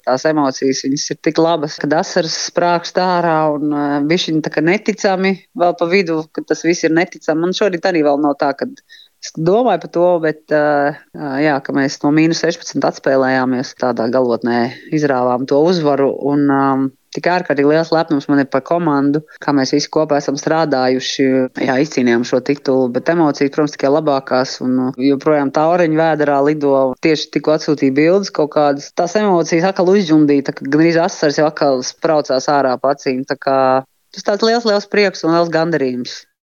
Tās emocijas, viņas ir tik labas, kad asaras sprākst ārā un bišķiņ tā kā neticami vēl pa vidu, ka tas viss ir neticami. Man šorīt arī vēl nav tā, ka es domāju par to, bet jā, ka mēs no -16 atspēlējāmies tādā galotnē, izrāvām to uzvaru un tik ārkārtīgi liels lepnums man ir par komandu, kā mēs visi kopā esam strādājuši, jā, izcīnījām šo titulu, bet emocijas, protams, tikai labākās un joprojām tā oreņu vēderā lido. Tieši tikko atsūtīja bildes kaut kādas, tās emocijas atkal uzģundīja, tā kā gandrīz asaras jau atkal spraucās ārā pa acīm, tā kā tas tāds liels prieks un liels gandarījums.